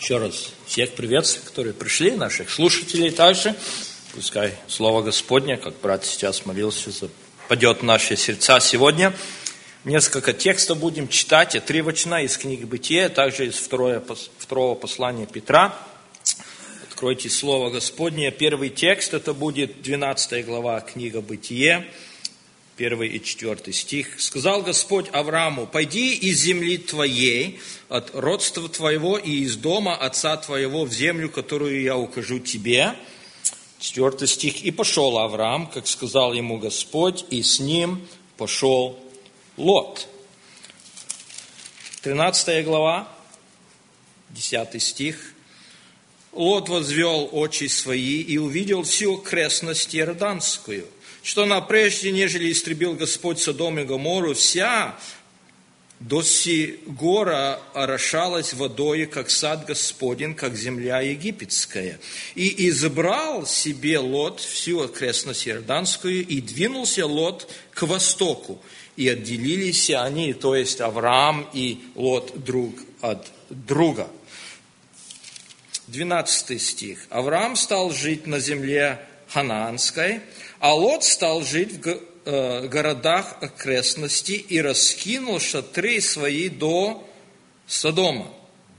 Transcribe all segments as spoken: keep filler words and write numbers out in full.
Еще раз всех приветствую, которые пришли, наших слушателей также. Пускай Слово Господне, как брат сейчас молился, западет в наши сердца сегодня. Несколько текстов будем читать, отрывочно из книги Бытия, также из второго, второго послания Петра. Откройте Слово Господне. Первый текст, это будет двенадцатая глава книга Бытие, первый и четвертый стих. «Сказал Господь Аврааму: пойди из земли твоей, от родства твоего и из дома отца твоего в землю, которую я укажу тебе». Четвертый стих. «И пошел Авраам, как сказал ему Господь, и с ним пошел Лот». Тринадцатая глава, десятый стих. «Лот возвел очи свои и увидел всю окрестность Иорданскую, что она прежде, нежели истребил Господь Содом и Гоморру, вся до сии гора орошалась водой, как сад Господень, как земля египетская. И избрал себе Лот всю окрестность Иорданскую, и двинулся Лот к востоку. И отделились они, то есть Авраам и Лот, друг от друга». Двенадцатый стих. «Авраам стал жить на земле Ханаанской, а Лот стал жить в городах окрестностей и раскинул шатры свои до Содома».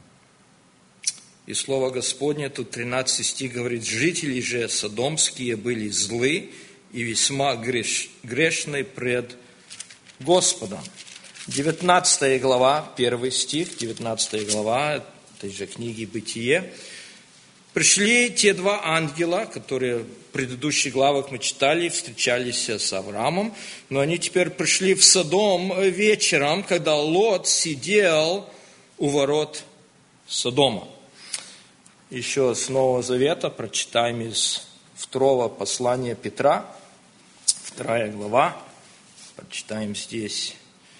И слово Господне, тут тринадцатый стих говорит: «Жители же содомские были злы и весьма греш, грешны пред Господом». девятнадцатая глава, первый стих, девятнадцатая глава этой же книги Бытие. «Пришли те два ангела, которые в предыдущих главах мы читали, встречались с Авраамом, но они теперь пришли в Содом вечером, когда Лот сидел у ворот Содома». Еще с Нового Завета прочитаем из второго послания Петра, вторая глава, прочитаем здесь,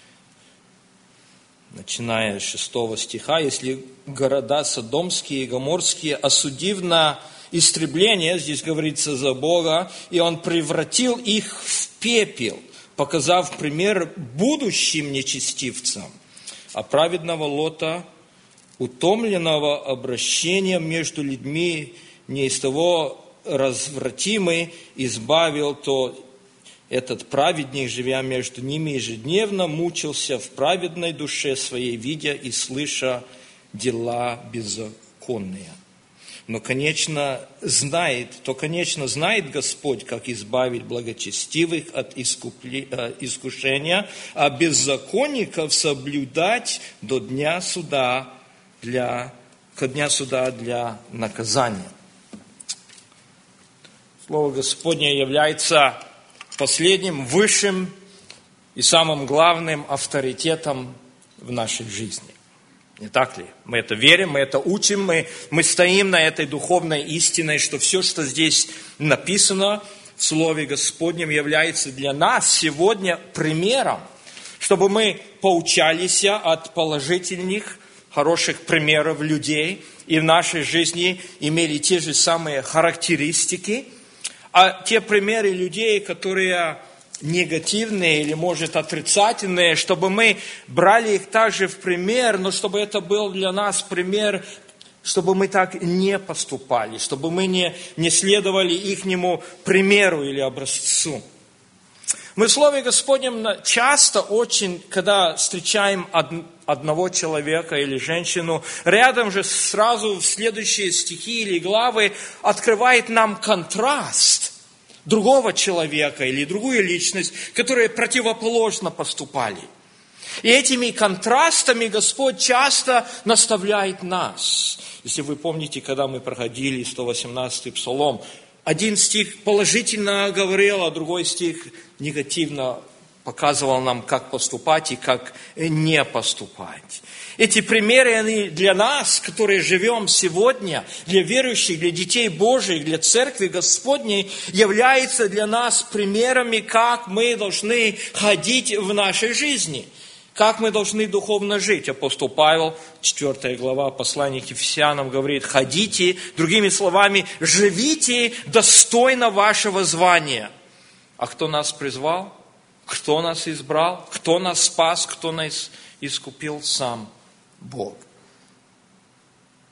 начиная с шестого стиха. «Если города содомские и гоморские, осудив на истребление», здесь говорится за Бога, «и Он превратил их в пепел, показав пример будущим нечестивцам, а праведного Лота, утомленного обращением между людьми, не из того развратимый, избавил, то этот праведник, живя между ними ежедневно, мучился в праведной душе своей, видя и слыша дела беззаконные. Но, конечно, знает, то, конечно, знает Господь, как избавить благочестивых от искупли, э, искушения, а беззаконников соблюдать до дня суда для, ко дня суда для наказания». Слово Господне является последним, высшим и самым главным авторитетом в нашей жизни. Не так ли? Мы это верим, мы это учим, мы, мы стоим на этой духовной истине, что все, что здесь написано в Слове Господнем, является для нас сегодня примером, чтобы мы поучались от положительных, хороших примеров людей и в нашей жизни имели те же самые характеристики. А те примеры людей, которые негативные или, может, отрицательные, чтобы мы брали их также в пример, но чтобы это был для нас пример, чтобы мы так не поступали, чтобы мы не, не следовали ихнему примеру или образцу. Мы в Слове Господнем часто очень, когда встречаем одного человека или женщину, рядом же сразу в следующие стихи или главы открывает нам контраст другого человека или другую личность, которые противоположно поступали. И этими контрастами Господь часто наставляет нас. Если вы помните, когда мы проходили сто восемнадцатый Псалом, один стих положительно говорил, а другой стих негативно показывал нам, как поступать и как не поступать. Эти примеры, они для нас, которые живем сегодня, для верующих, для детей Божьих, для Церкви Господней, являются для нас примерами, как мы должны ходить в нашей жизни, как мы должны духовно жить. Апостол Павел, четвёртая глава послания к Ефесянам, говорит: «Ходите», другими словами, живите достойно вашего звания. А кто нас призвал? Кто нас избрал? Кто нас спас? Кто нас искупил? Сам Бог.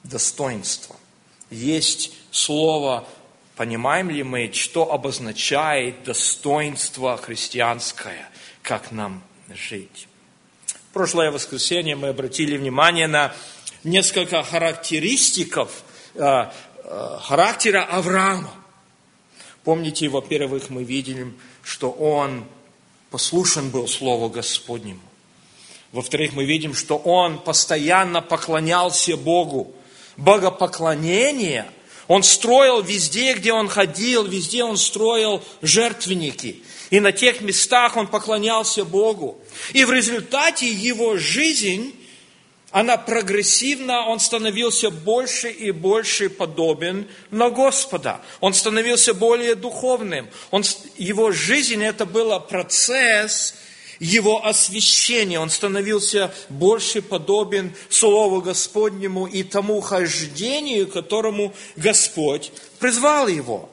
достоинство. Есть слово, понимаем ли мы, что обозначает достоинство христианское, как нам жить. В прошлое воскресенье мы обратили внимание на несколько характеристиков э, э, характера Авраама. Помните, во-первых, мы видели, что он послушен был Слову Господнему. Во-вторых, мы видим, что он постоянно поклонялся Богу. Богопоклонение он строил везде, где он ходил, везде он строил жертвенники. И на тех местах он поклонялся Богу. И в результате его жизнь, она прогрессивно, он становился больше и больше подобен на Господа. Он становился более духовным. Он, его жизнь, это был процесс его освящения. Он становился больше подобен Слову Господнему и тому хождению, к которому Господь призвал его.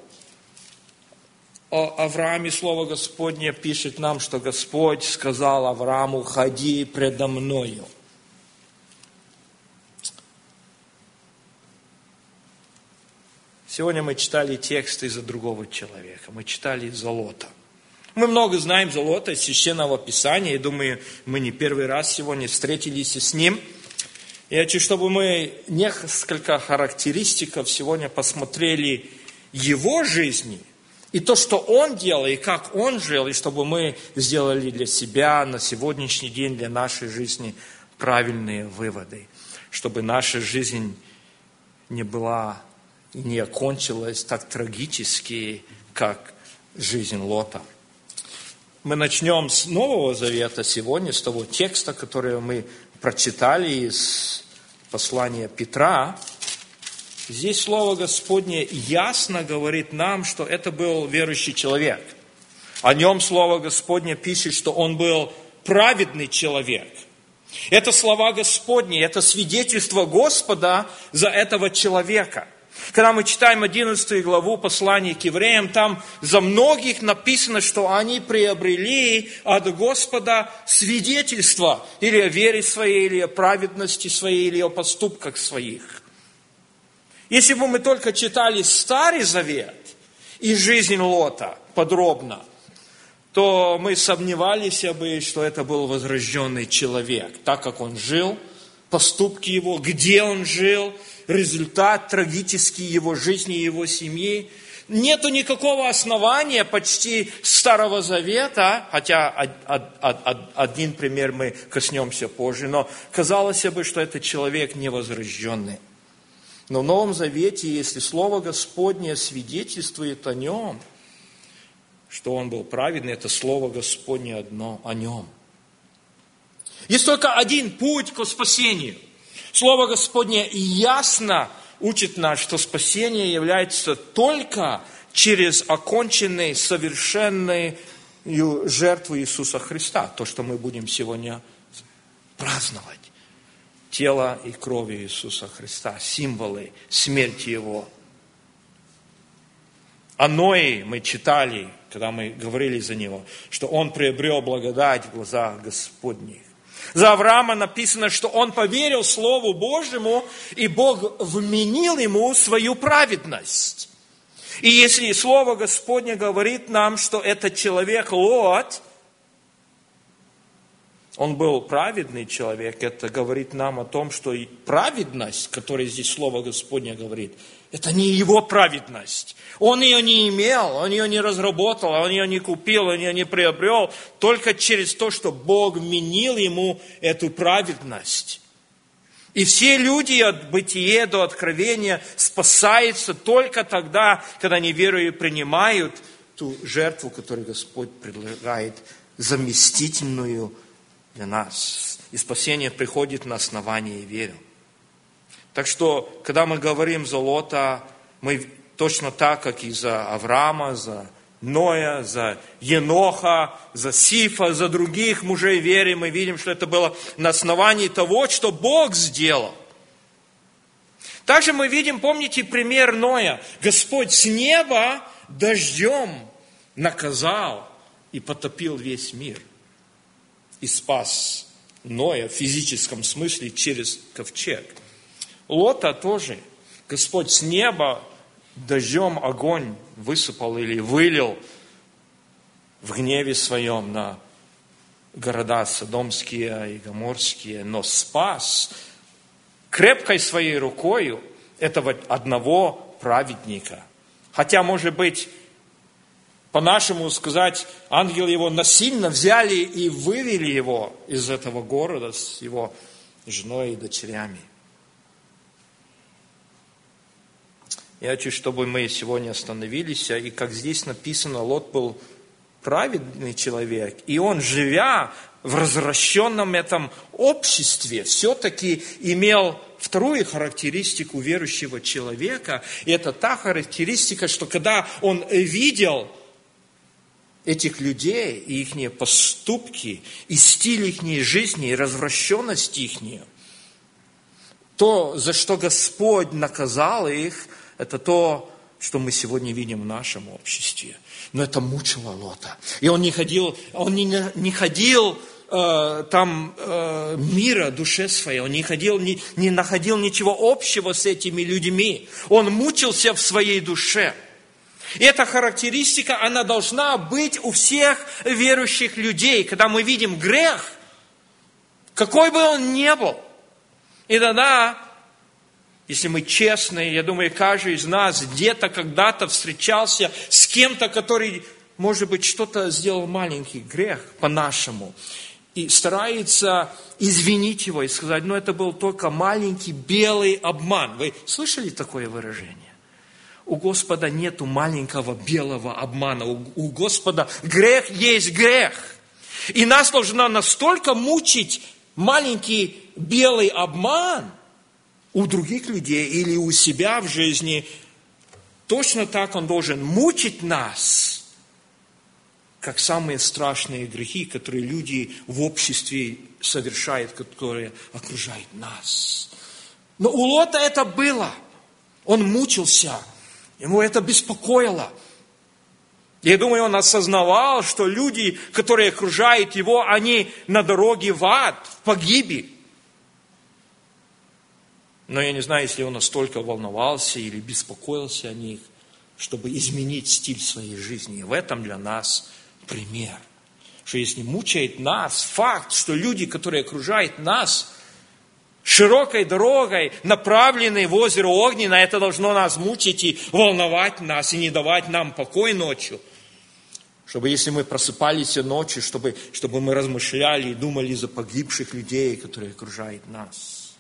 О Аврааме Слово Господне пишет нам, что Господь сказал Аврааму: «Ходи предо мною». Сегодня мы читали тексты за другого человека. Мы читали за Лота. Мы много знаем за Лота из Священного Писания. И думаю, мы не первый раз сегодня встретились с ним. Я хочу, чтобы мы несколько характеристиков сегодня посмотрели его жизни. И то, что он делал, и как он жил, и чтобы мы сделали для себя на сегодняшний день, для нашей жизни правильные выводы. Чтобы наша жизнь не была и не окончилась так трагически, как жизнь Лота. Мы начнем с Нового Завета сегодня, с того текста, который мы прочитали из послания Петра. Здесь Слово Господне ясно говорит нам, что это был верующий человек. О нем Слово Господне пишет, что он был праведный человек. Это слова Господни, это свидетельство Господа за этого человека. Когда мы читаем одиннадцатую главу послания к евреям, там за многих написано, что они приобрели от Господа свидетельство или о вере своей, или о праведности своей, или о поступках своих. Если бы мы только читали Старый Завет и жизнь Лота подробно, то мы сомневались бы, что это был возрожденный человек, так как он жил, поступки его, где он жил, результат трагический его жизни и его семьи. Нету никакого основания почти Старого Завета, хотя один пример мы коснемся позже, но казалось бы, что это человек невозрожденный. Но в Новом Завете, если Слово Господне свидетельствует о нем, что он был праведный, это Слово Господне одно о нем. Есть только один путь к спасению. Слово Господне ясно учит нас, что спасение является только через оконченную, совершенную жертву Иисуса Христа. То, что мы будем сегодня праздновать. Тело и кровь Иисуса Христа, символы смерти Его. О Ное мы читали, когда мы говорили за него, что он приобрел благодать в глазах Господних. За Авраама написано, что он поверил Слову Божьему, и Бог вменил ему свою праведность. И если Слово Господне говорит нам, что этот человек Лот, он был праведный человек, это говорит нам о том, что и праведность, которой здесь Слово Господне говорит, это не его праведность. Он ее не имел, он ее не разработал, он ее не купил, он ее не приобрел, только через то, что Бог вменил ему эту праведность. И все люди от бытия до откровения спасаются только тогда, когда они верою принимают ту жертву, которую Господь предлагает, заместительную для нас. И спасение приходит на основании веры. Так что, когда мы говорим за Лота, мы точно так, как и за Авраама, за Ноя, за Еноха, за Сифа, за других мужей веры, мы видим, что это было на основании того, что Бог сделал. Также мы видим, помните пример Ноя? Господь с неба дождем наказал и потопил весь мир. И спас Ноя в физическом смысле через ковчег. Лота тоже. Господь с неба дождем огонь высыпал или вылил в гневе своем на города содомские и гоморские, но спас крепкой своей рукою этого одного праведника. Хотя, может быть, по-нашему сказать, ангелы его насильно взяли и вывели его из этого города с его женой и дочерями. Я хочу, чтобы мы сегодня остановились, и как здесь написано, Лот был праведный человек, и он, живя в развращенном этом обществе, все-таки имел вторую характеристику верующего человека, и это та характеристика, что когда он видел этих людей, и их поступки, и стиль их жизни, и развращенность их, то, за что Господь наказал их, это то, что мы сегодня видим в нашем обществе. Но это мучило Лота. И он не ходил, он не, не ходил э, там э, мира душе своей, он не, ходил, не, не находил ничего общего с этими людьми. Он мучился в своей душе. И эта характеристика, она должна быть у всех верующих людей, когда мы видим грех, какой бы он ни был. И тогда, если мы честные, я думаю, каждый из нас где-то когда-то встречался с кем-то, который, может быть, что-то сделал маленький грех по-нашему, и старается извинить его и сказать, ну это был только маленький белый обман. Вы слышали такое выражение? У Господа нету маленького белого обмана. У, у Господа грех есть грех. И нас должно настолько мучить маленький белый обман у других людей или у себя в жизни. Точно так он должен мучить нас, как самые страшные грехи, которые люди в обществе совершают, которые окружают нас. Но у Лота это было. Он мучился. Ему это беспокоило. Я думаю, он осознавал, что люди, которые окружают его, они на дороге в ад, в погибель. Но я не знаю, если он настолько волновался или беспокоился о них, чтобы изменить стиль своей жизни. И в этом для нас пример. Что если мучает нас факт, что люди, которые окружают нас, широкой дорогой, направленной в озеро Огненное, это должно нас мучить и волновать нас, и не давать нам покой ночью. Чтобы если мы просыпались ночью, чтобы, чтобы мы размышляли и думали за погибших людей, которые окружают нас.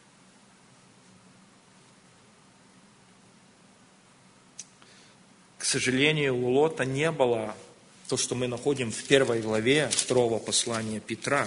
К сожалению, у Лота не было то, что мы находим в первой главе второго послания Петра.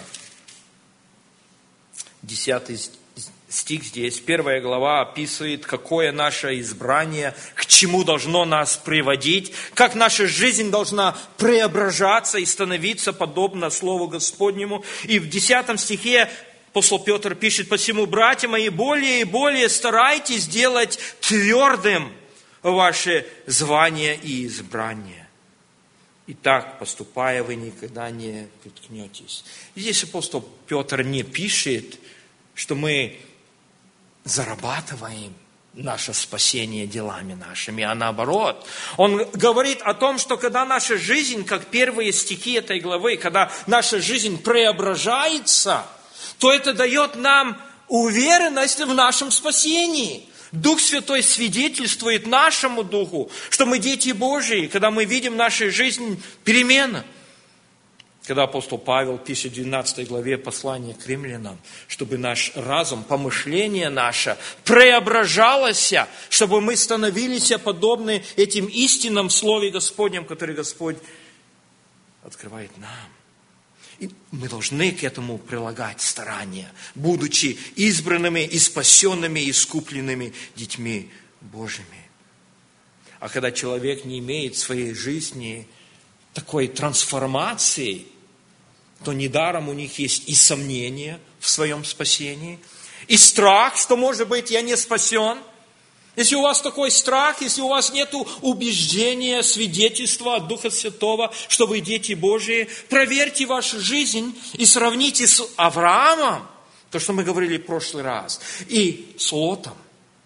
Десятый стих здесь. Первая глава описывает, какое наше избрание, к чему должно нас приводить, как наша жизнь должна преображаться и становиться подобно Слову Господнему. И в десятом стихе апостол Петр пишет: «Посему, братья мои, более и более старайтесь делать твердым ваше звание и избрание. И так, поступая, вы никогда не приткнетесь». Здесь апостол Петр не пишет, что мы зарабатываем наше спасение делами нашими, а наоборот. Он говорит о том, что когда наша жизнь, как первые стихи этой главы, когда наша жизнь преображается, то это дает нам уверенность в нашем спасении. Дух Святой свидетельствует нашему духу, что мы дети Божии, когда мы видим в нашей жизни перемены. Когда апостол Павел пишет в двенадцатой главе послания к римлянам, чтобы наш разум, помышление наше преображалось, чтобы мы становились подобны этим истинам в Слове Господнем, которые Господь открывает нам. И мы должны к этому прилагать старания, будучи избранными и спасенными, и искупленными детьми Божьими. А когда человек не имеет в своей жизни такой трансформации, то недаром у них есть и сомнения в своем спасении, и страх, что, может быть, я не спасен. Если у вас такой страх, если у вас нет убеждения, свидетельства от Духа Святого, что вы дети Божии, проверьте вашу жизнь и сравните с Авраамом. То, что мы говорили в прошлый раз. И с Лотом.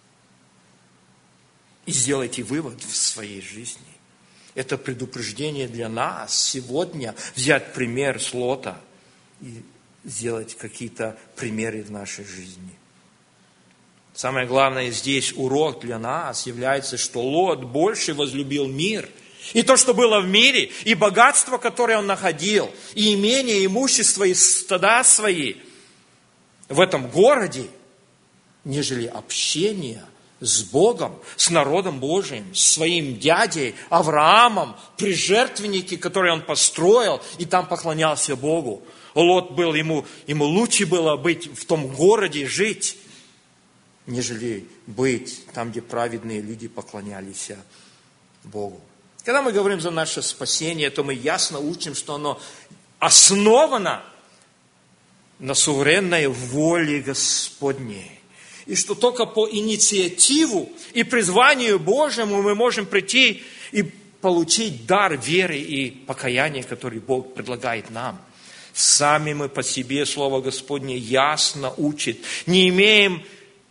И сделайте вывод в своей жизни. Это предупреждение для нас сегодня взять пример с Лота и сделать какие-то примеры в нашей жизни. Самое главное здесь урок для нас является, что Лот больше возлюбил мир. И то, что было в мире, и богатство, которое он находил, и имение, и имущество, и стада свои в этом городе, нежели общение с Богом, с народом Божиим, с своим дядей Авраамом, при жертвеннике, который он построил, и там поклонялся Богу. Лот был, ему, ему лучше было быть в том городе, жить, нежели быть там, где праведные люди поклонялись Богу. Когда мы говорим за наше спасение, то мы ясно учим, что оно основано на суверенной воле Господней. И что только по инициативу и призванию Божьему мы можем прийти и получить дар веры и покаяния, который Бог предлагает нам. Сами мы по себе, Слово Господне ясно учит, не имеем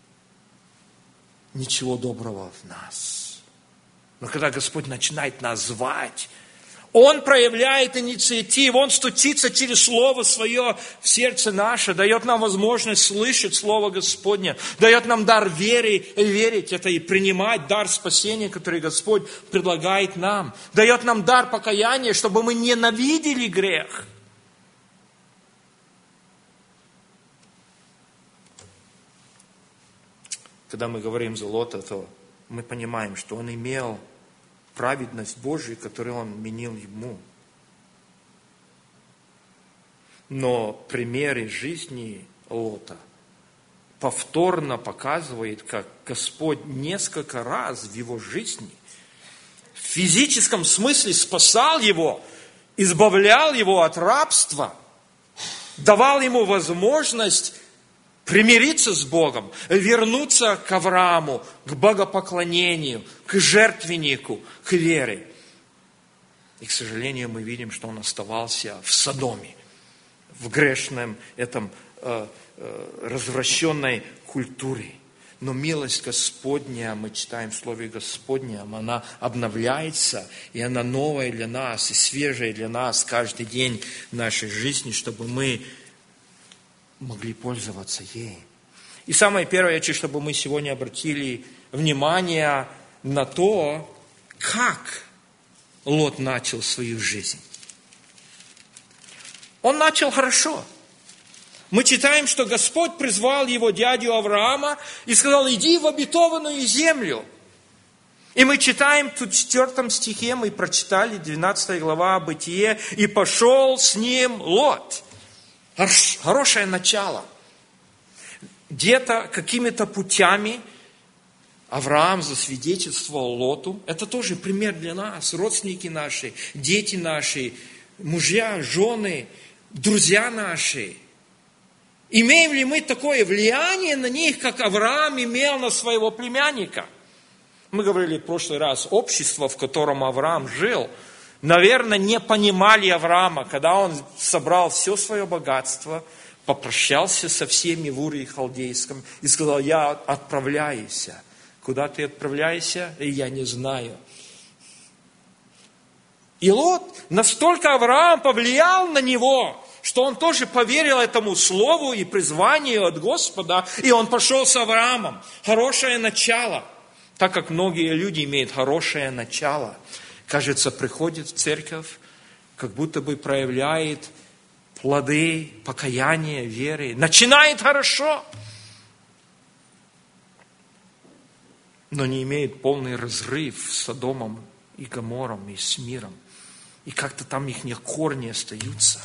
ничего доброго в нас. Но когда Господь начинает нас звать, Он проявляет инициативу, Он стучится через Слово Свое в сердце наше, дает нам возможность слышать Слово Господне, дает нам дар веры, верить это и принимать дар спасения, который Господь предлагает нам, дает нам дар покаяния, чтобы мы ненавидели грех. Когда мы говорим за Лота, то мы понимаем, что он имел праведность Божию, которую он менил ему. Но примеры жизни Лота повторно показывает, как Господь несколько раз в его жизни в физическом смысле спасал его, избавлял его от рабства, давал ему возможность примириться с Богом, вернуться к Аврааму, к богопоклонению, к жертвеннику, к вере. И, к сожалению, мы видим, что он оставался в Содоме, в грешном, этом э, э, развращенной культуре. Но милость Господня, мы читаем в Слове Господнем, она обновляется, и она новая для нас, и свежая для нас каждый день в нашей жизни, чтобы мы могли пользоваться ей. И самое первое, я хочу, чтобы мы сегодня обратили внимание на то, как Лот начал свою жизнь. Он начал хорошо. Мы читаем, что Господь призвал его дядю Авраама и сказал: иди в обетованную землю. И мы читаем тут в четвертом стихе, мы прочитали двенадцатая глава Бытие, и пошел с ним Лот. Хорошее начало. Где-то какими-то путями Авраам засвидетельствовал Лоту. Это тоже пример для нас. Родственники наши, дети наши, мужья, жены, друзья наши. Имеем ли мы такое влияние на них, как Авраам имел на своего племянника? Мы говорили в прошлый раз, общество, в котором Авраам жил, наверное, не понимали Авраама, когда он собрал все свое богатство, попрощался со всеми в Уре Халдейском и сказал: я отправляюсь. Куда ты отправляешься? Я не знаю. И Лот, настолько Авраам повлиял на него, что он тоже поверил этому слову и призванию от Господа, и он пошел с Авраамом. Хорошее начало. Так как многие люди имеют хорошее начало, кажется, приходит в церковь, как будто бы проявляет плоды покаяния, веры. Начинает хорошо, но не имеет полный разрыв с Содомом и Гомором, и с миром. И как-то там их корни остаются.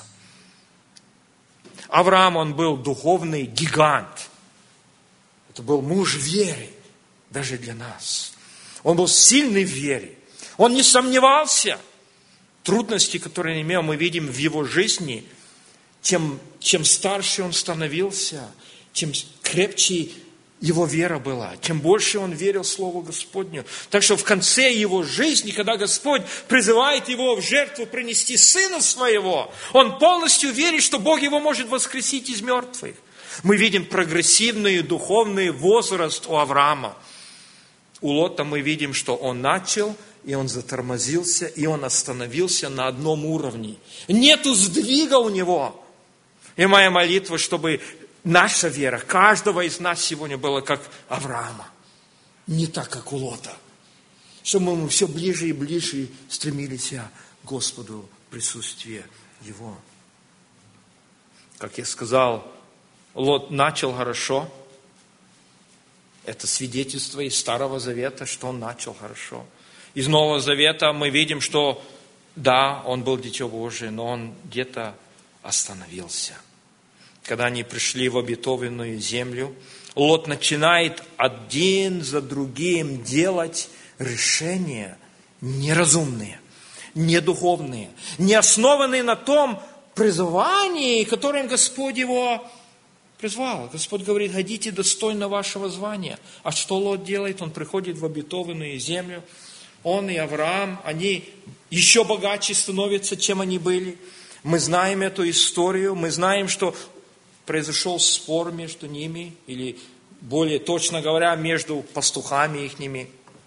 Авраам, он был духовный гигант. Это был муж веры, даже для нас. Он был сильный в вере. Он не сомневался. Трудности, которые он имел, мы видим в его жизни. Тем, чем старше он становился, тем крепче его вера была, тем больше он верил Слову Господню. Так что в конце его жизни, когда Господь призывает его в жертву принести сына своего, он полностью верит, что Бог его может воскресить из мертвых. Мы видим прогрессивный духовный возраст у Авраама. У Лота мы видим, что он начал, и он затормозился, и он остановился на одном уровне. Нету сдвига у него. И моя молитва, чтобы наша вера, каждого из нас сегодня была как Авраама. Не так, как у Лота. Чтобы мы все ближе и ближе стремились к Господу, присутствие Его. Как я сказал, Лот начал хорошо. Это свидетельство из Старого Завета, что он начал хорошо. Из Нового Завета мы видим, что да, он был Дитё Божие, но он где-то остановился. Когда они пришли в обетованную землю, Лот начинает один за другим делать решения неразумные, недуховные, не основанные на том призвании, которым Господь его призвал. Господь говорит: ходите достойно вашего звания. А что Лот делает? Он приходит в обетованную землю. Он и Авраам, они еще богаче становятся, чем они были. Мы знаем эту историю, мы знаем, что произошел спор между ними, или более точно говоря, между пастухами ихними.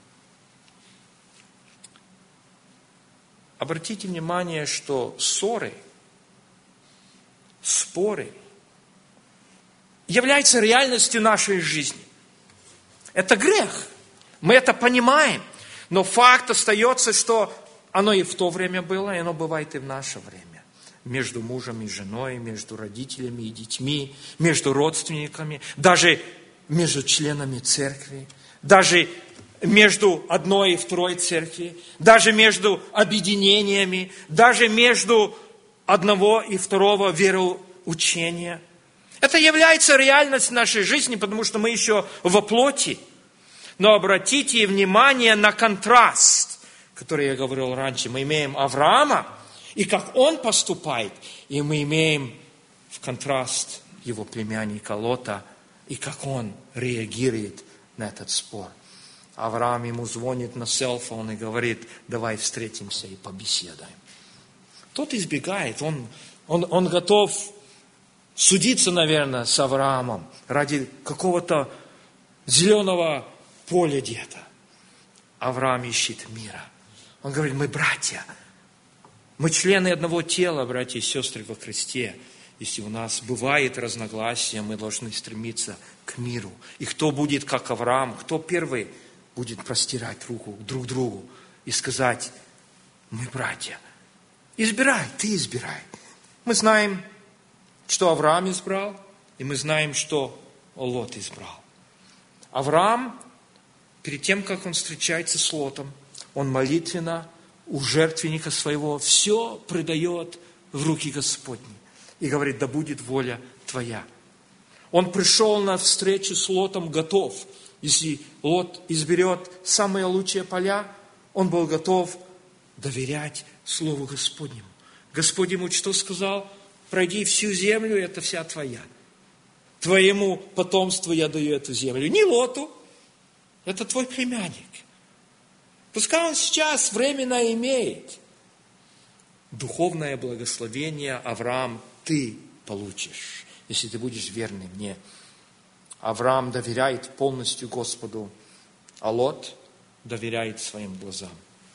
Обратите внимание, что ссоры, споры являются реальностью нашей жизни. Это грех. Мы это понимаем. Но факт остается, что оно и в то время было, и оно бывает и в наше время. Между мужем и женой, между родителями и детьми, между родственниками, даже между членами церкви, даже между одной и второй церкви, даже между объединениями, даже между одного и второго вероучения. Это является реальностью нашей жизни, потому что мы еще во плоти. Но обратите внимание на контраст, который я говорил раньше. Мы имеем Авраама, и как он поступает, и мы имеем в контраст его племянника Лота, и как он реагирует на этот спор. Авраам ему звонит на селфон и говорит: давай встретимся и побеседуем. Тот избегает, он, он, он готов судиться, наверное, с Авраамом ради какого-то зеленого поля где-то. Авраам ищет мира. Он говорит: мы братья, мы члены одного тела, братья и сестры во Христе. Если у нас бывает разногласия, мы должны стремиться к миру. И кто будет как Авраам, кто первый будет простирать руку друг другу и сказать: мы братья. Избирай, ты избирай. Мы знаем, что Авраам избрал, и мы знаем, что Лот избрал. Авраам, перед тем, как он встречается с Лотом, он молитвенно у жертвенника своего все предает в руки Господни. И говорит: да будет воля твоя. Он пришел на встречу с Лотом готов. Если Лот изберет самые лучшие поля, он был готов доверять Слову Господнему. Господь ему что сказал? Пройди всю землю, это вся твоя. Твоему потомству я даю эту землю. Не Лоту, это твой племянник. Пускай он сейчас временно имеет. Духовное благословение, Авраам, ты получишь, если ты будешь верным мне. Авраам доверяет полностью Господу, а Лот доверяет своим глазам.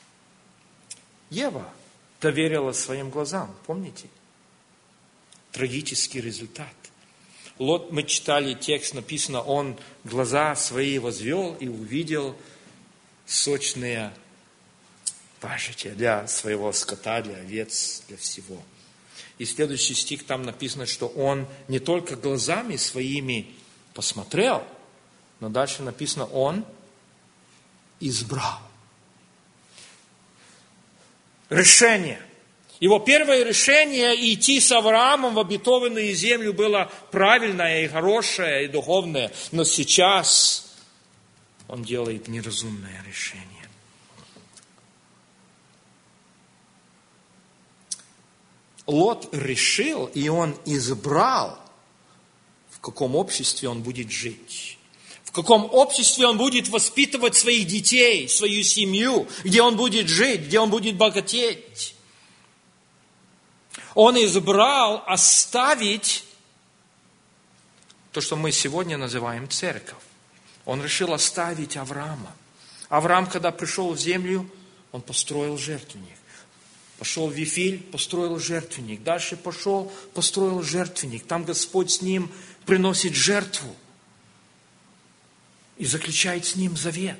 Ева доверила своим глазам, помните? Трагический результат. Лот, мы читали текст, написано, он глаза свои возвел и увидел сочные пашичья для своего скота, для овец, для всего. И следующий стих там написано, что он не только глазами своими посмотрел, но дальше написано, он избрал. Решение. Его первое решение идти с Авраамом в обетованную землю было правильное и хорошее, и духовное. Но сейчас он делает неразумное решение. Лот решил, и он избрал, в каком обществе он будет жить. В каком обществе он будет воспитывать своих детей, свою семью, где он будет жить, где он будет богатеть. Он избрал оставить то, что мы сегодня называем церковь. Он решил оставить Авраама. Авраам, когда пришел в землю, он построил жертвенник. Пошел в Вифиль, построил жертвенник. Дальше пошел, построил жертвенник. Там Господь с ним приносит жертву и заключает с ним завет.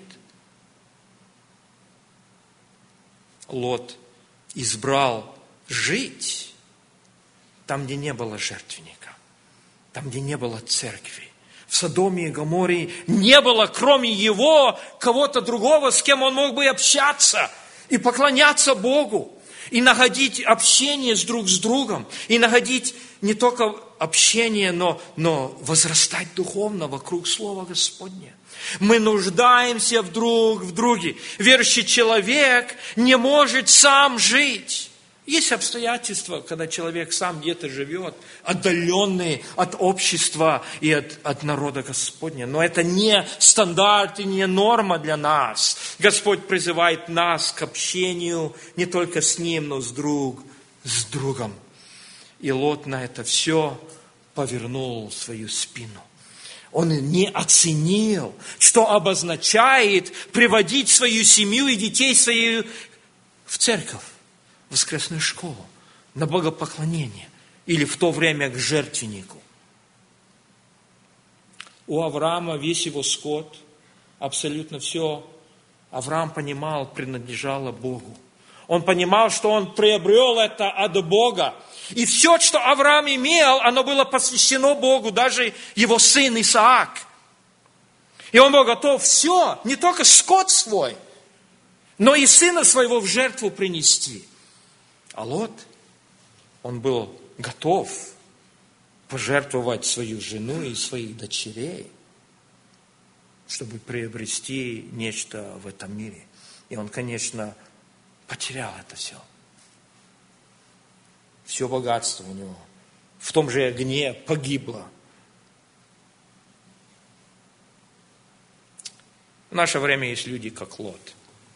Лот избрал жить там, где не было жертвенника, там, где не было церкви. В Содоме и Гоморе не было, кроме его, кого-то другого, с кем он мог бы общаться и поклоняться Богу, и находить общение с друг с другом, и находить не только общение, но, но возрастать духовно вокруг Слова Господня. Мы нуждаемся в друг в друге. Верующий человек не может сам жить. Есть обстоятельства, когда человек сам где-то живет, отдаленный от общества и от, от народа Господня. Но это не стандарт и не норма для нас. Господь призывает нас к общению не только с Ним, но с, друг, с другом. И Лот на это все повернул свою спину. Он не оценил, что обозначает приводить свою семью и детей своих в церковь, в воскресную школу, на богопоклонение или в то время к жертвеннику. У Авраама весь его скот, абсолютно все, Авраам понимал, принадлежало Богу. Он понимал, что он приобрел это от Бога. И все, что Авраам имел, оно было посвящено Богу, даже его сын Исаак. И он был готов все, не только скот свой, но и сына своего в жертву принести. А Лот, он был готов пожертвовать свою жену и своих дочерей, чтобы приобрести нечто в этом мире. И он, конечно, потерял это все. Все богатство у него в том же огне погибло. В наше время есть люди, как Лот.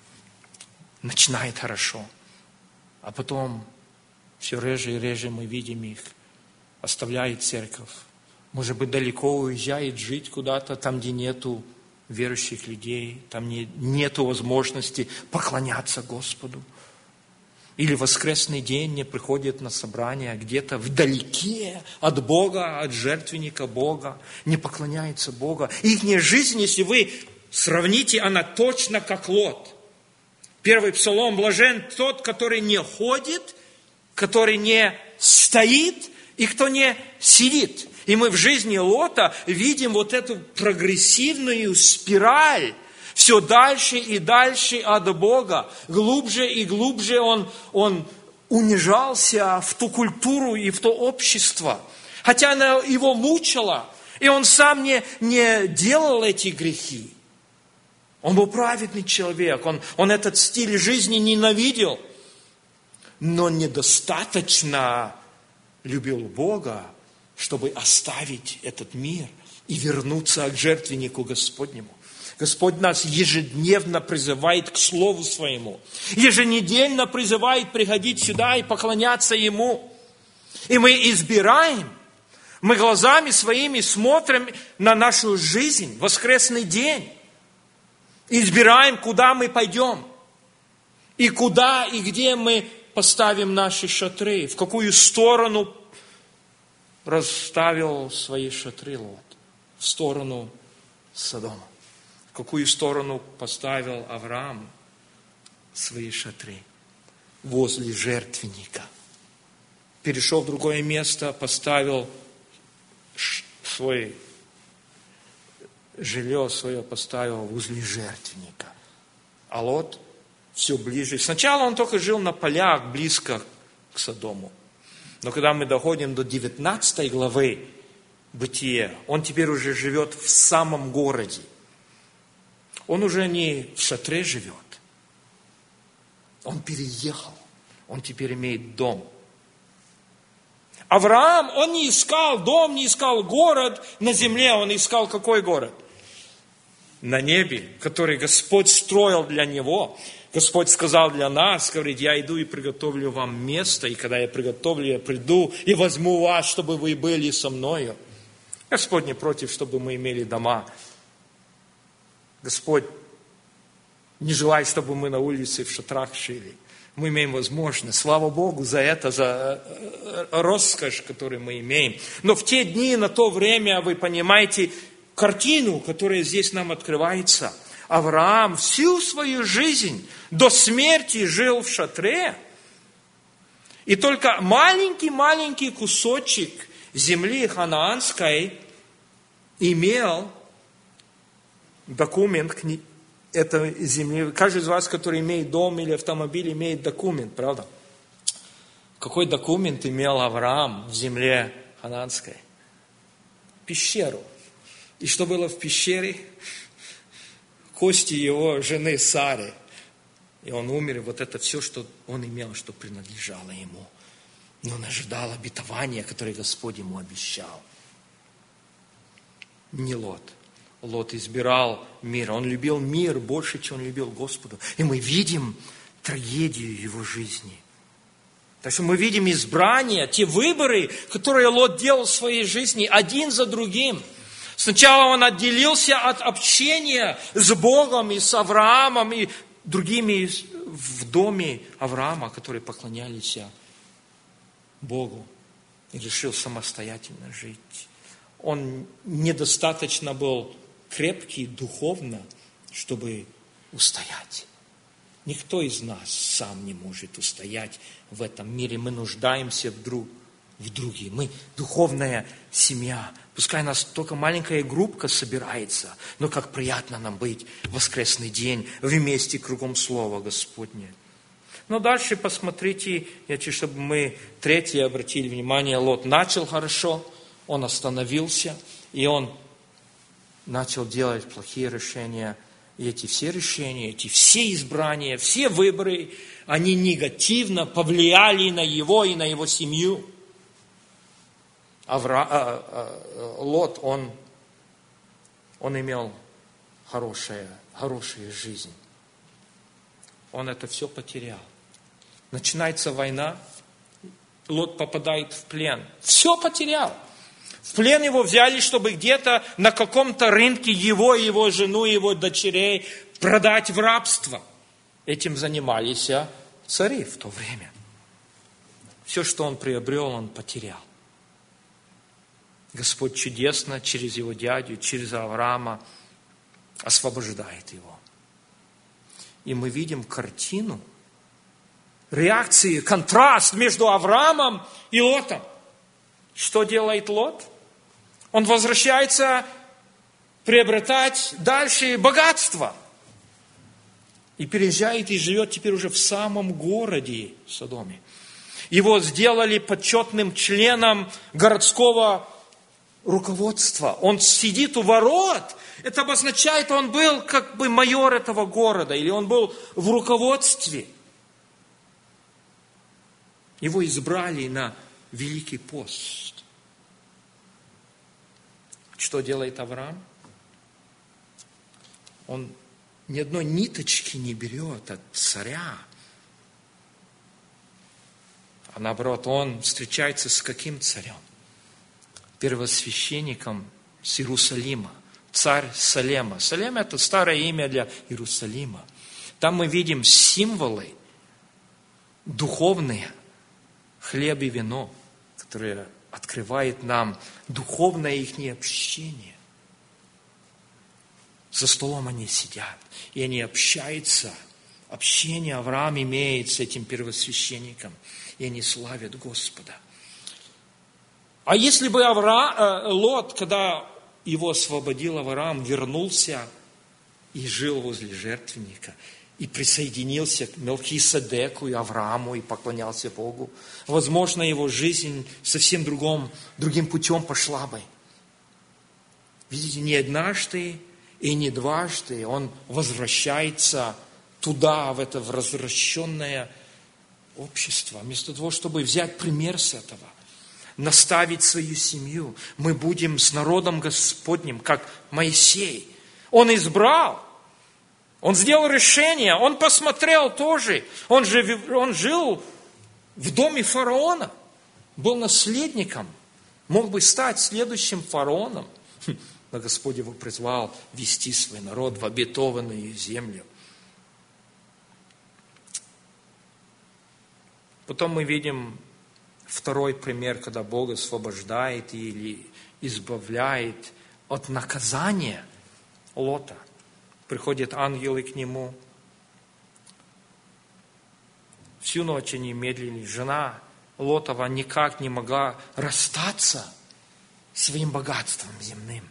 Начинает хорошо, а потом все реже и реже мы видим их. Оставляет церковь. Может быть, далеко уезжает жить куда-то, там, где нету верующих людей, там не, нету возможности поклоняться Господу. Или в воскресный день не приходит на собрание, а где-то вдалеке от Бога, от жертвенника Бога, не поклоняется Богу. Их жизнь, если вы сравните, она точно как Лот. Первый псалом: блажен тот, который не ходит, который не стоит и кто не сидит. И мы в жизни Лота видим вот эту прогрессивную спираль. Все дальше и дальше от Бога. Глубже и глубже он, он унижался в ту культуру и в то общество. Хотя она его мучила. И он сам не, не делал эти грехи. Он был праведный человек. Он, он этот стиль жизни ненавидел. Но недостаточно любил Бога, чтобы оставить этот мир и вернуться к жертвеннику Господнему. Господь нас ежедневно призывает к Слову Своему. Еженедельно призывает приходить сюда и поклоняться Ему. И мы избираем, мы глазами своими смотрим на нашу жизнь, воскресный день. Избираем, куда мы пойдем. И куда и где мы поставим наши шатры. В какую сторону расставил свои шатры Лот. В сторону Содома. В какую сторону поставил Авраам свои шатры? Возле жертвенника. Перешел в другое место, поставил свой жилье свое, поставил возле жертвенника. А Лот все ближе. Сначала он только жил на полях, близко к Содому. Но когда мы доходим до девятнадцатой главы Бытия, он теперь уже живет в самом городе. Он уже не в шатре живет. Он переехал. Он теперь имеет дом. Авраам, он не искал дом, не искал город на земле. Он искал какой город? На небе, который Господь строил для него. Господь сказал для нас, говорит: я иду и приготовлю вам место, и когда я приготовлю, я приду и возьму вас, чтобы вы были со мною. Господь не против, чтобы мы имели дома. Господь не желает, чтобы мы на улице в шатрах жили. Мы имеем возможность. Слава Богу за это, за роскошь, которую мы имеем. Но в те дни, на то время, вы понимаете картину, которая здесь нам открывается. Авраам всю свою жизнь до смерти жил в шатре. И только маленький-маленький кусочек земли ханаанской имел документ этой земли. Каждый из вас, который имеет дом или автомобиль, имеет документ, правда? Какой документ имел Авраам в земле ханаанской? Пещеру. И что было в пещере? Кости его жены Сары. И он умер, и вот это все, что он имел, что принадлежало ему. Но он ожидал обетования, которое Господь ему обещал. Не Лот. Лот избирал мир. Он любил мир больше, чем он любил Господа. И мы видим трагедию его жизни. Так что мы видим избрание, те выборы, которые Лот делал в своей жизни один за другим. Сначала он отделился от общения с Богом и с Авраамом и другими в доме Авраама, которые поклонялись Богу, и решил самостоятельно жить. Он недостаточно был крепкий духовно, чтобы устоять. Никто из нас сам не может устоять в этом мире. Мы нуждаемся в, друг, в друге. Мы духовная семья. Пускай у нас только маленькая группка собирается, но как приятно нам быть в воскресный день вместе кругом Слова Господня. Но дальше посмотрите, я хочу, чтобы мы третье обратили внимание. Лот начал хорошо, он остановился, и он начал делать плохие решения. И эти все решения, эти все избрания, все выборы, они негативно повлияли на его и на его семью. Авра... а, а, Лот, он, он имел хорошая, хорошая жизнь. Он это все потерял. Начинается война, Лот попадает в плен. Все потерял. В плен его взяли, чтобы где-то на каком-то рынке его, его жену, его дочерей продать в рабство. Этим занимались цари в то время. Все, что он приобрел, он потерял. Господь чудесно через его дядю, через Авраама освобождает его. И мы видим картину, реакции, контраст между Авраамом и Лотом. Что делает Лот? Он возвращается приобретать дальше богатство. И переезжает и живет теперь уже в самом городе Содоме. Его сделали почетным членом городского руководства. Он сидит у ворот. Это обозначает, он был как бы майор этого города. Или он был в руководстве. Его избрали на Великий пост. Что делает Авраам? Он ни одной ниточки не берет от царя. А наоборот, он встречается с каким царем? Первосвященником с Иерусалима. Царь Салема. Салем – это старое имя для Иерусалима. Там мы видим символы духовные. Хлеб и вино, которые открывает нам духовное их общение. За столом они сидят, и они общаются. Общение Авраам имеет с этим первосвященником, и они славят Господа. А если бы Авраам, Лот, когда его освободил Авраам, вернулся и жил возле жертвенника, и присоединился к Мелхиседеку и Аврааму и поклонялся Богу, возможно, его жизнь совсем другом, другим путем пошла бы. Видите, не однажды и не дважды он возвращается туда, в это возвращенное общество, вместо того, чтобы взять пример с этого, наставить свою семью. Мы будем с народом Господним, как Моисей. Он избрал. Он сделал решение, он посмотрел тоже. Он, же, он жил в доме фараона, был наследником Мог бы стать следующим фараоном. Но Господь его призвал вести свой народ в обетованную землю. Потом мы видим второй пример, когда Бог освобождает или избавляет от наказания Лота. Приходят ангелы к нему. Всю ночь они медлили. Жена Лотова никак не могла расстаться с своим богатством земным.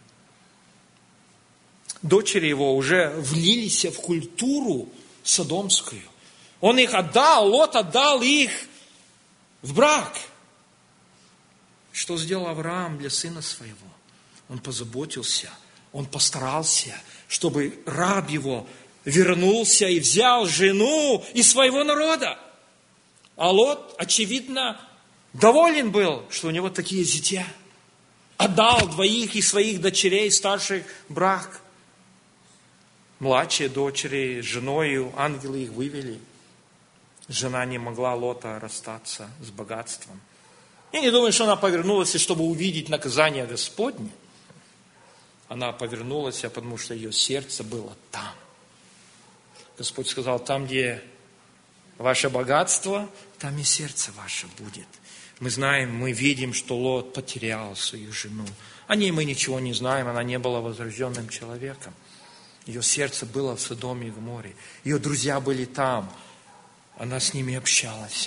Дочери его уже влились в культуру содомскую. Он их отдал, Лот отдал их в брак. Что сделал Авраам для сына своего? Он позаботился, он постарался, чтобы раб его вернулся и взял жену из своего народа. А Лот, очевидно, доволен был, что у него такие зятья. Отдал двоих из своих дочерей старших в брак. Младшие дочери с женой, ангелы их вывели. Жена не могла Лота расстаться с богатством. Я не думаю, что она повернулась, чтобы увидеть наказание Господне. Она повернулась, потому что ее сердце было там. Господь сказал, там, где ваше богатство, там и сердце ваше будет. Мы знаем, мы видим, что Лот потерял свою жену. О ней мы ничего не знаем, она не была возрожденным человеком. Ее сердце было в Содоме и Гоморе. Ее друзья были там. Она с ними общалась.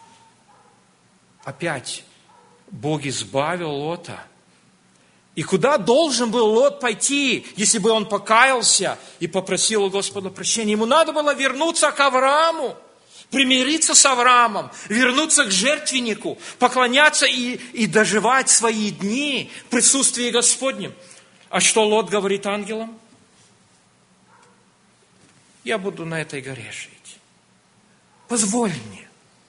Опять Бог избавил Лота. И куда должен был Лот пойти, если бы он покаялся и попросил у Господа прощения? Ему надо было вернуться к Аврааму, примириться с Авраамом, вернуться к жертвеннику, поклоняться и, и доживать свои дни в присутствии Господнем. А что Лот говорит ангелам? Я буду на этой горе жить. Позволь мне.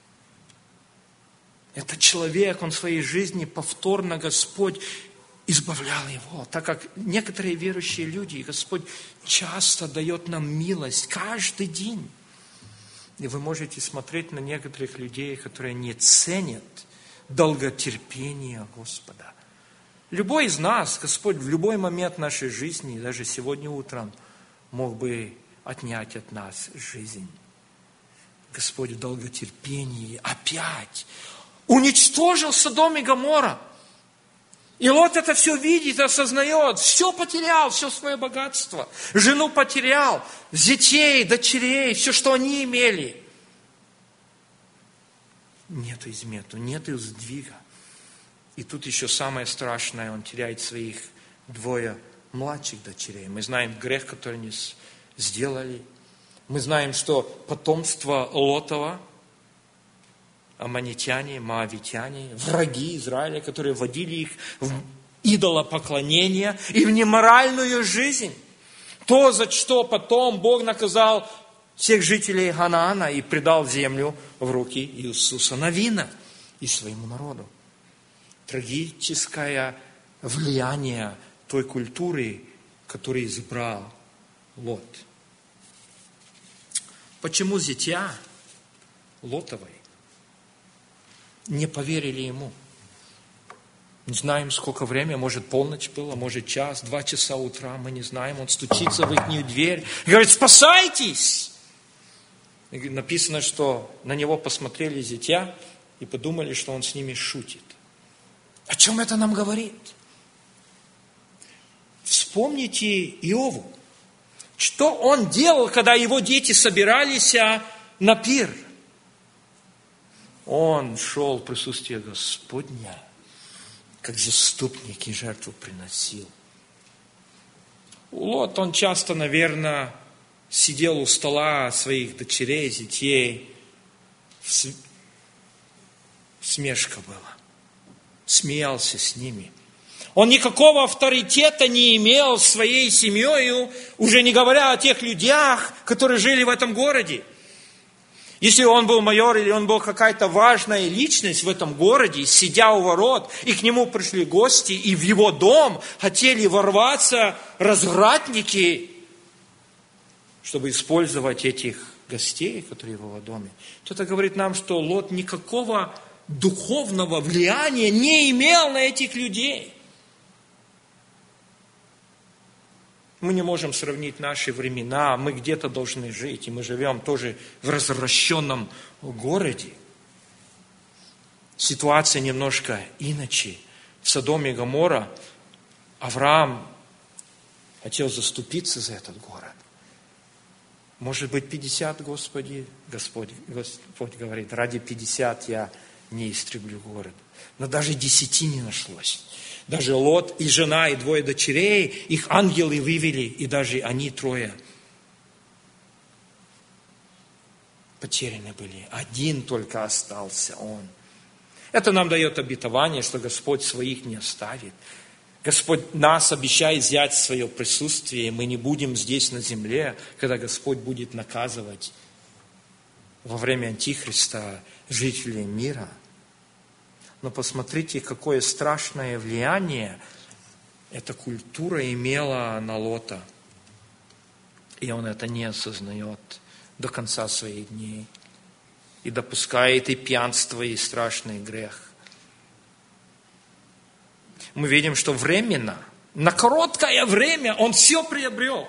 Этот человек, он в своей жизни повторно Господь избавлял его, так как некоторые верующие люди, Господь часто дает нам милость каждый день. И вы можете смотреть на некоторых людей, которые не ценят долготерпение Господа. Любой из нас, Господь, в любой момент нашей жизни, даже сегодня утром, мог бы отнять от нас жизнь. Господь в долготерпении опять уничтожил Содом и Гоморра. И Лот это все видит, осознает, все потерял, все свое богатство. Жену потерял, детей, дочерей, все, что они имели. Нету измету, нету сдвига. И тут еще самое страшное, он теряет своих двое младших дочерей. Мы знаем грех, который они сделали. Мы знаем, что потомство Лотова, аммонитяне, моавитяне, враги Израиля, которые вводили их в идолопоклонение и в неморальную жизнь. То, за что потом Бог наказал всех жителей Ханаана и предал землю в руки Иисуса Навина и своему народу. Трагическое влияние той культуры, которую избрал Лот. Почему зятья Лотовой не поверили ему? Не знаем, сколько времени, может, полночь было, может, час, два часа утра, мы не знаем. Он стучится в их дверь и говорит, спасайтесь! И написано, что на него посмотрели зятья и подумали, что он с ними шутит. О чем это нам говорит? Вспомните Иову. Что он делал, когда его дети собирались на пир? Он шел в присутствие Господня, как заступник и жертву приносил. Лот, он часто, наверное, сидел у стола своих дочерей, детей. Смешка была. Смеялся с ними. Он никакого авторитета не имел своей семьей, уже не говоря о тех людях, которые жили в этом городе. Если он был майор или он был какая-то важная личность в этом городе, сидя у ворот, и к нему пришли гости, и в его дом хотели ворваться развратники, чтобы использовать этих гостей, которые в его доме, то это говорит нам, что Лот никакого духовного влияния не имел на этих людей. Мы не можем сравнить наши времена, мы где-то должны жить, и мы живем тоже в развращенном городе. Ситуация немножко иначе. В Содоме и Гоморра Авраам хотел заступиться за этот город. Может быть, пятьдесят, Господи, Господь, Господь говорит, ради пятьдесят я не истреблю город. Но даже десяти не нашлось. Даже Лот и жена, и двое дочерей, их ангелы вывели, и даже они трое потеряны были. Один только остался он. Это нам дает обетование, что Господь своих не оставит. Господь нас обещает взять в свое присутствие, и мы не будем здесь на земле, когда Господь будет наказывать во время Антихриста жителей мира. Но посмотрите, какое страшное влияние эта культура имела на Лота. И он это не осознает до конца своих дней. И допускает и пьянство, и страшный грех. Мы видим, что временно, на короткое время он все приобрел.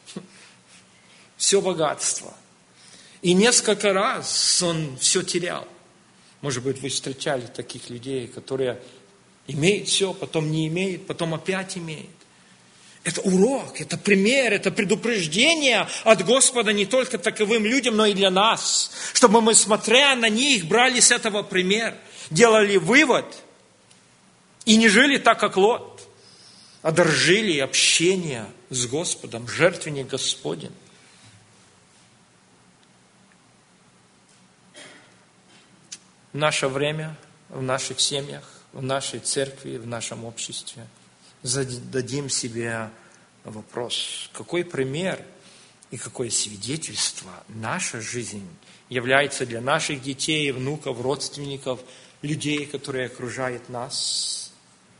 Все богатство. И несколько раз он все терял. Может быть, вы встречали таких людей, которые имеют все, потом не имеют, потом опять имеют. Это урок, это пример, это предупреждение от Господа не только таковым людям, но и для нас. Чтобы мы, смотря на них, брали с этого пример, делали вывод и не жили так, как Лот, а дорожили общение с Господом, жертвенник Господень. В наше время, в наших семьях, в нашей церкви, в нашем обществе зададим себе вопрос, какой пример и какое свидетельство наша жизнь является для наших детей, внуков, родственников, людей, которые окружают нас.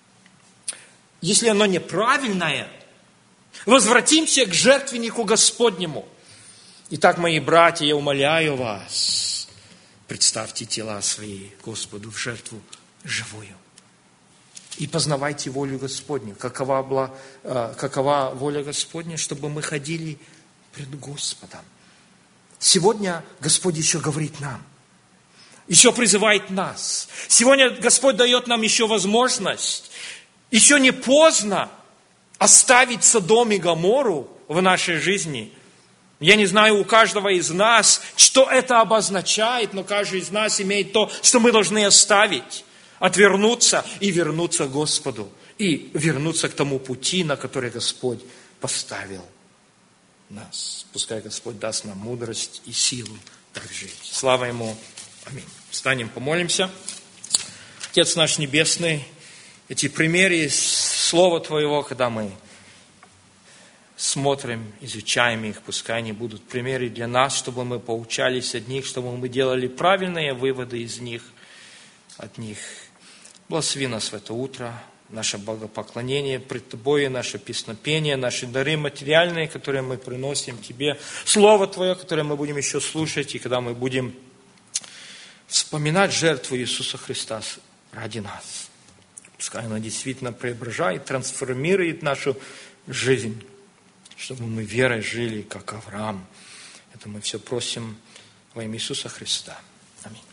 Если оно неправильное, возвратимся к жертвеннику Господнему. Итак, мои братья, я умоляю вас, представьте тела свои Господу в жертву живую. И познавайте волю Господню. Какова, была, какова воля Господня, чтобы мы ходили пред Господом. Сегодня Господь еще говорит нам. Еще призывает нас. Сегодня Господь дает нам еще возможность. Еще не поздно оставить Содом и Гоморру в нашей жизни. Я не знаю у каждого из нас, что это обозначает, но каждый из нас имеет то, что мы должны оставить, отвернуться и вернуться к Господу, и вернуться к тому пути, на который Господь поставил нас. Пускай Господь даст нам мудрость и силу так жить. Слава Ему. Аминь. Встанем, помолимся. Отец наш Небесный, эти примеры из Слова Твоего, когда мы смотрим, изучаем их, пускай они будут примеры для нас, чтобы мы поучались от них, чтобы мы делали правильные выводы из них, от них. Благослови нас в это утро, наше богопоклонение пред Тобой, наше песнопение, наши дары материальные, которые мы приносим Тебе, Слово Твое, которое мы будем еще слушать, и когда мы будем вспоминать жертву Иисуса Христа ради нас. Пускай она действительно преображает, трансформирует нашу жизнь, чтобы мы верой жили, как Авраам. Это мы все просим во имя Иисуса Христа. Аминь.